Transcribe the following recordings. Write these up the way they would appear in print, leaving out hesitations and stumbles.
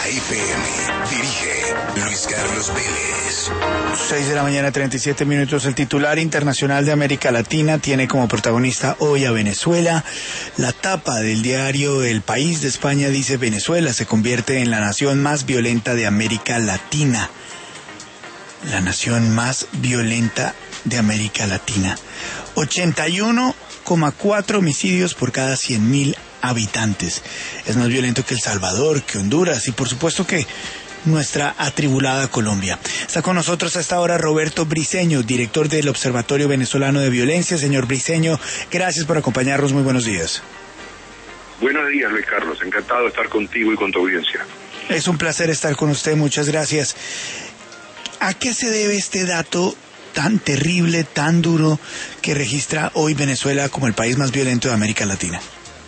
FM. Dirige Luis Carlos Vélez. 6 de la mañana, 37 minutos. El titular internacional de América Latina tiene como protagonista hoy a Venezuela. La tapa del diario El País de España dice: Venezuela se convierte en la nación más violenta de América Latina. La nación más violenta de América Latina. 81,4 homicidios por cada 100.000 habitantes. Es más violento que El Salvador, que Honduras y por supuesto que nuestra atribulada Colombia. Está con nosotros a esta hora Roberto Briceño, director del Observatorio Venezolano de Violencia. Señor Briceño, gracias por acompañarnos. Muy buenos días. Buenos días, Luis Carlos. Encantado de estar contigo y con tu audiencia. Es un placer estar con usted. Muchas gracias. ¿A qué se debe este dato tan terrible, tan duro, que registra hoy Venezuela como el país más violento de América Latina?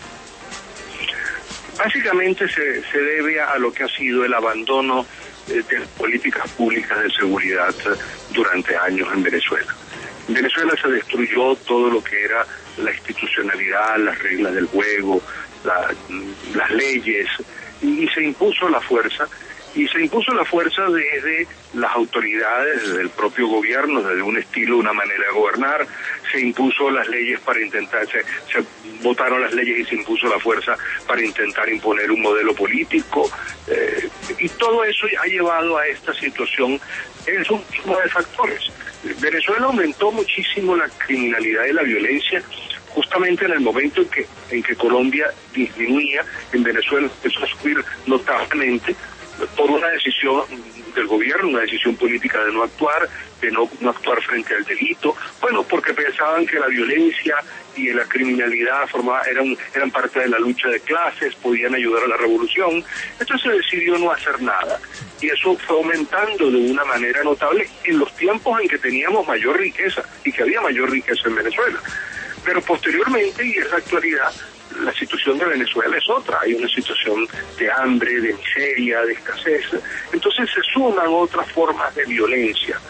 Básicamente se debe a lo que ha sido el abandono de políticas públicas de seguridad durante años en Venezuela. En Venezuela se destruyó todo lo que era la institucionalidad, las reglas del juego, las leyes, y se impuso la fuerza. Y se impuso la fuerza desde las autoridades, desde el propio gobierno, desde un estilo, una manera de gobernar. Se impuso las leyes para intentar, se votaron las leyes y se impuso la fuerza para intentar imponer un modelo político. Y todo eso ha llevado a esta situación en un suma de factores. Venezuela aumentó muchísimo la criminalidad y la violencia justamente en el momento en que Colombia disminuía. En Venezuela empezó a subir notablemente por una decisión del gobierno, una decisión política de no actuar, de no actuar frente al delito, bueno, porque pensaban que la violencia y la criminalidad eran parte de la lucha de clases, podían ayudar a la revolución. Entonces se decidió no hacer nada, y eso fue aumentando de una manera notable en los tiempos en que teníamos mayor riqueza, y que había mayor riqueza en Venezuela. Pero posteriormente, y en la actualidad, la situación de Venezuela es otra. Hay una situación de hambre, de miseria, de escasez. Entonces se suman otras formas de violencia,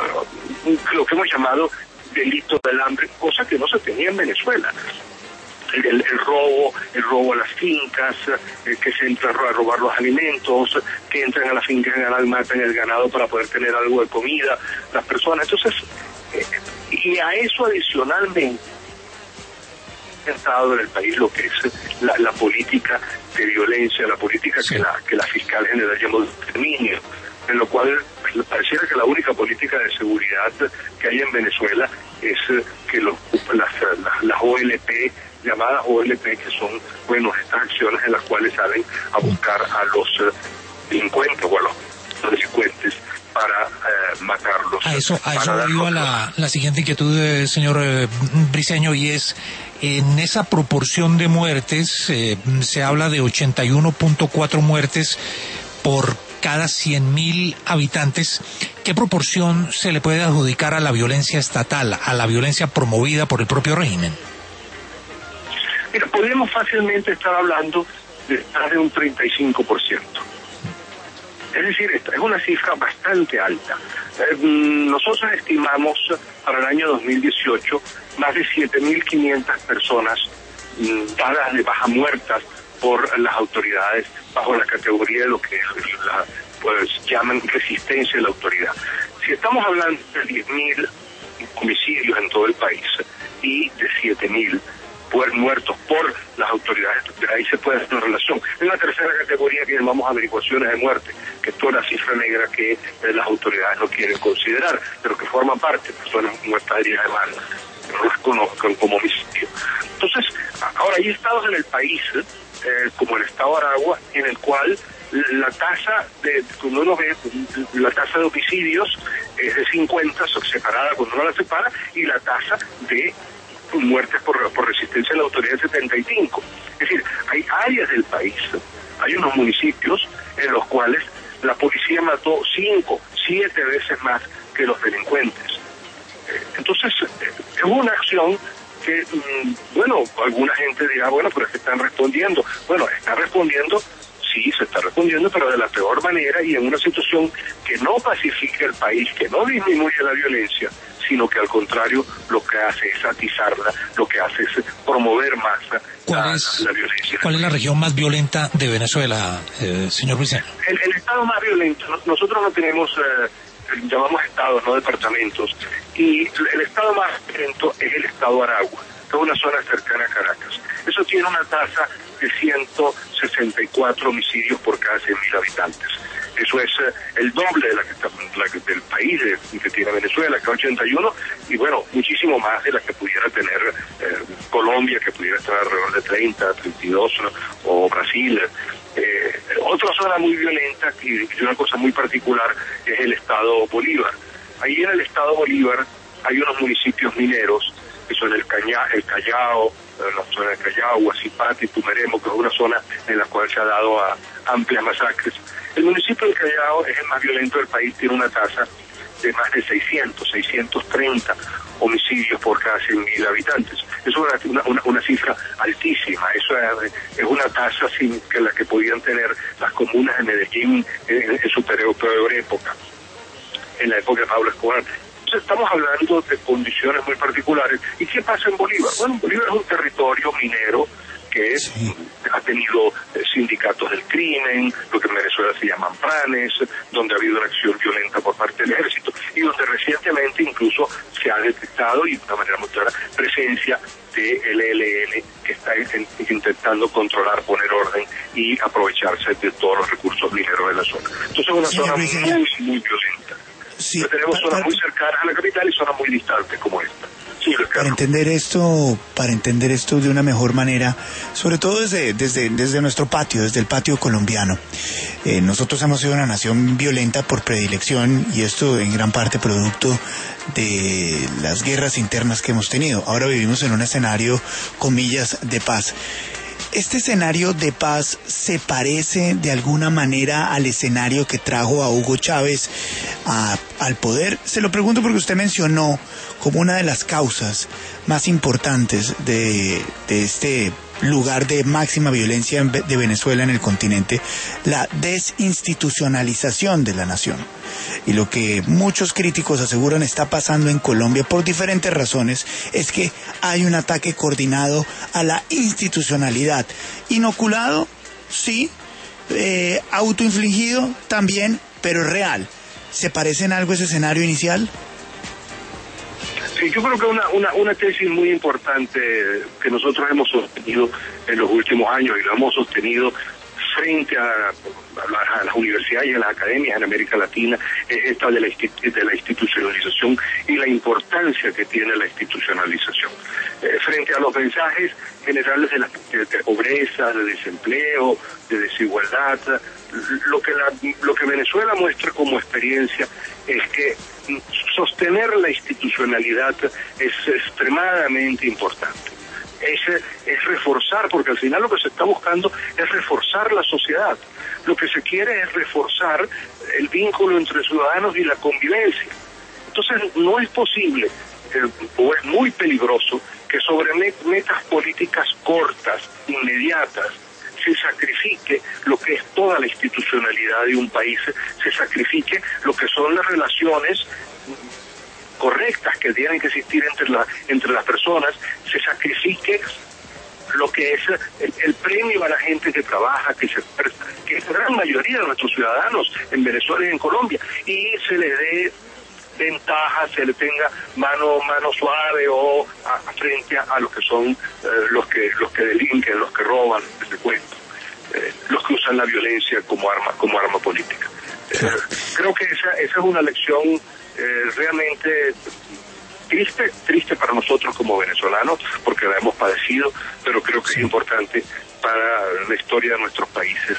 lo que hemos llamado delito del hambre, cosa que no se tenía en Venezuela. El robo a las fincas, que se entra a robar los alimentos, que entran a las fincas y matan el ganado para poder tener algo de comida, las personas. Entonces, y a eso adicionalmente, en el país lo que es la política de violencia, la política sí, que la fiscal general llamó de exterminio, en lo cual pareciera que la única política de seguridad que hay en Venezuela es que las OLP, llamadas OLP, que son, bueno, estas acciones en las cuales salen a buscar a los delincuentes o a los delincuentes para matarlos. A eso iba la siguiente inquietud, señor Briceño, y es: en esa proporción de muertes, se habla de 81.4 muertes por cada 100.000 habitantes. ¿Qué proporción se le puede adjudicar a la violencia estatal, a la violencia promovida por el propio régimen? Mira, podemos fácilmente estar hablando de un 35%. Es decir, es una cifra bastante alta. Nosotros estimamos para el año 2018 más de 7.500 personas dadas de baja muertas por las autoridades bajo la categoría de lo que llaman resistencia de la autoridad. Si estamos hablando de 10.000 homicidios en todo el país y de 7.000 muertos por las autoridades, de ahí se puede hacer una relación. En la tercera categoría que llamamos averiguaciones de muerte, que es toda la cifra negra que las autoridades no quieren considerar, pero que forman parte de personas muertas heridas de bala, que no las conozcan como homicidio. Entonces, ahora hay estados en el país, como el estado de Aragua, en el cual la tasa cuando uno ve la tasa de homicidios es de 50, separada cuando uno la separa, y la tasa de muertes por resistencia a la autoridad de 75. Es decir, hay áreas del país, hay unos municipios en los cuales la policía mató 5, 7 veces más que los delincuentes. Entonces, es una acción que, bueno, alguna gente dirá, bueno, pero es que están respondiendo. Bueno, están respondiendo, sí, se está respondiendo, pero de la peor manera y en una situación que no pacifica el país, que no disminuye la violencia, sino que al contrario lo que hace es atizarla, lo que hace es promover más la violencia. ¿Cuál es la región más violenta de Venezuela, señor Briceño? En estado más violento, nosotros no tenemos, llamamos estados, no departamentos, y el estado más violento es el estado Aragua, que es una zona cercana a Caracas. Eso tiene una tasa de 164 homicidios por cada 100.000 habitantes. Eso es el doble de del país que tiene Venezuela, que es 81, y bueno, muchísimo más de la que pudiera tener Colombia, que pudiera estar alrededor de 30, 32, o Brasil. Otra zona muy violenta y una cosa muy particular es el estado Bolívar. Ahí en el estado Bolívar hay unos municipios mineros, que son el Callao, la zona del Callao, Huachipato y Tumeremo, que es una zona en la cual se ha dado a amplias masacres. El municipio del Callao es el más violento del país, tiene una tasa de más de 630 homicidios por cada 100.000 habitantes. Eso es una cifra altísima, eso es una tasa sin que la que podían tener las comunas de Medellín en su peor época, en la época de Pablo Escobar. Entonces estamos hablando de condiciones muy particulares. ¿Y qué pasa en Bolívar? Bueno, Bolívar es un territorio minero que ha tenido sindicatos del crimen, lo que en Venezuela se llaman planes, donde ha habido una acción violenta por parte del ejército, y donde recientemente incluso se ha detectado, y de una manera muy clara, presencia del ELN, que está intentando controlar, poner orden y aprovecharse de todos los recursos mineros de la zona. Entonces es una zona muy violenta. Sí, tenemos zonas muy cercanas a la capital y zonas muy distantes como esta. Sí, para entender esto de una mejor manera, sobre todo desde nuestro patio, desde el patio colombiano. Nosotros hemos sido una nación violenta por predilección, y esto en gran parte producto de las guerras internas que hemos tenido. Ahora vivimos en un escenario, comillas, de paz. ¿Este escenario de paz se parece de alguna manera al escenario que trajo a Hugo Chávez al poder? Se lo pregunto porque usted mencionó como una de las causas más importantes de este lugar de máxima violencia de Venezuela en el continente, la desinstitucionalización de la nación. Y lo que muchos críticos aseguran está pasando en Colombia por diferentes razones es que hay un ataque coordinado a la institucionalidad. Inoculado, sí, autoinfligido también, pero real. ¿Se parece en algo ese escenario inicial? Sí, yo creo que una tesis muy importante que nosotros hemos sostenido en los últimos años, y lo hemos sostenido frente a las universidades y a las academias en América Latina, es esta de la institucionalización y la importancia que tiene la institucionalización. Frente a los mensajes generales de pobreza, de desempleo, de desigualdad, lo que Venezuela muestra como experiencia es que sostener la institucionalidad es extremadamente importante. Es reforzar, porque al final lo que se está buscando es reforzar la sociedad. Lo que se quiere es reforzar el vínculo entre ciudadanos y la convivencia. Entonces no es posible, o es muy peligroso, que sobre metas políticas cortas, inmediatas, se sacrifique lo que es toda la institucionalidad de un país, se sacrifique lo que son las relaciones correctas que tienen que existir entre las personas, se sacrifique lo que es el premio a la gente que trabaja, que es la gran mayoría de nuestros ciudadanos en Venezuela y en Colombia, y se le dé ventaja, se le tenga mano suave o frente a lo que son los que delinquen, los que roban, les cuento, los que usan la violencia como arma política. Creo que esa es una lección realmente triste para nosotros como venezolanos, porque la hemos padecido, pero creo que es importante para la historia de nuestros países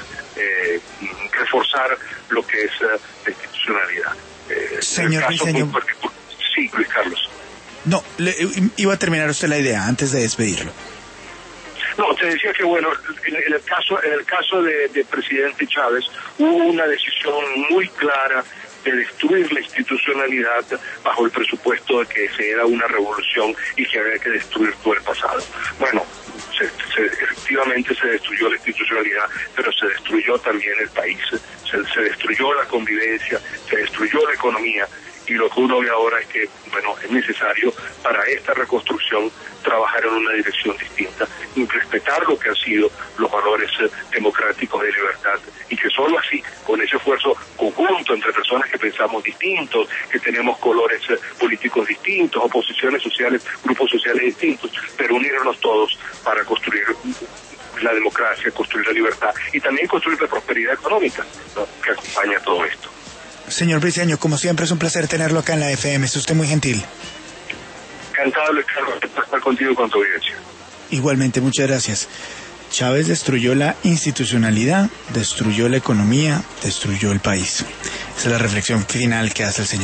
reforzar lo que es la institucionalidad. Señor Briceño. Sí, Luis Carlos. No, iba a terminar usted la idea antes de despedirlo. No, te decía que bueno, en el caso de presidente Chávez hubo una decisión muy clara de destruir la institucionalidad bajo el presupuesto de que se era una revolución y que había que destruir todo el pasado. Bueno, efectivamente se destruyó la institucionalidad, pero se destruyó también el país, se destruyó la convivencia, se destruyó la economía, y lo que uno ve ahora es que, bueno, es necesario para esta reconstrucción trabajar en una dirección distinta, respetar lo que han sido los valores democráticos de libertad, y que solo así, con ese esfuerzo conjunto entre personas que pensamos distintos, que tenemos colores políticos distintos, oposiciones sociales, grupos sociales distintos, pero unirnos todos para construir la democracia, construir la libertad y también construir la prosperidad económica, ¿no?, que acompaña todo esto. Señor Briceño, como siempre es un placer tenerlo acá en la FM, es usted muy gentil. Encantado, Luis Carlos, de estar contigo y con tu audiencia. Igualmente, muchas gracias. Chávez destruyó la institucionalidad, destruyó la economía, destruyó el país. Esa es la reflexión final que hace el señor.